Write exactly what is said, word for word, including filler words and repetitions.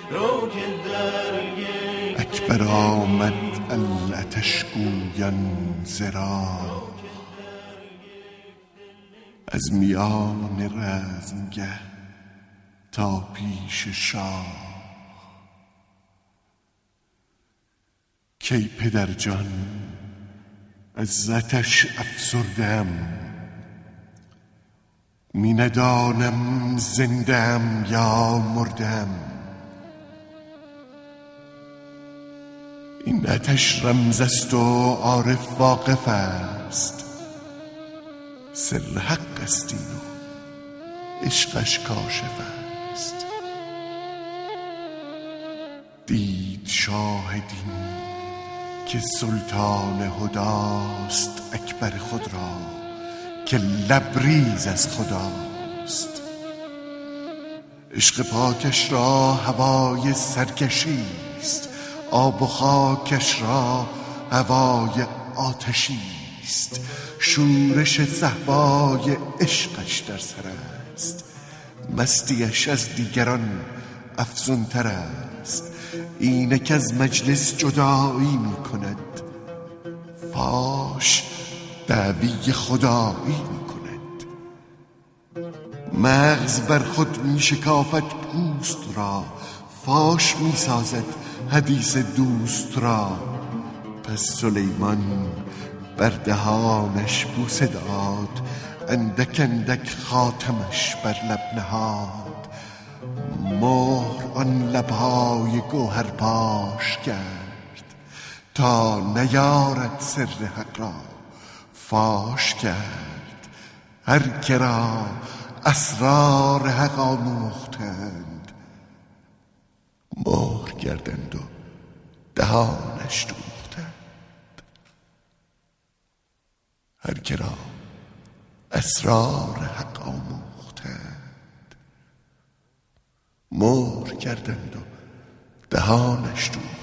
اکبر آمد العتش گویان زرا، از میان رزمگه تا پیش شاه. کی پدر جان از آتش افسردم، می ندانم زندم یا مردم. این آتش رمز است و عارف واقف است، سر حق است این و عشقش کاشف است. دید شاه دین که سلطان هداست، اکبر خود را که لبریز از خداست. عشق پاکش را هوای سرکشی است، آب و خاکش را هوای آتشی است. شورش صهبای عشقش در سر است، مستیش از دیگران افزون تر است. اینک از مجلس جدایی می کند، فاش دعوی خدایی می کند. مغز بر خود می شکافد پوست را، فاش می سازد حدیث دوست را. پس سلیمان بر دهانش بوسه داد، اندک اندک خاتمش بر لب نهاد. مهر آن لبهای گوهر پاش کرد، تا نیارد سر حق را فاش کرد. هر که را اسرار حق آموختند، مهر کردند و دهانش دوختند. هر که را اسرار حق آموختند، مهر کردند و دهانش دوختند.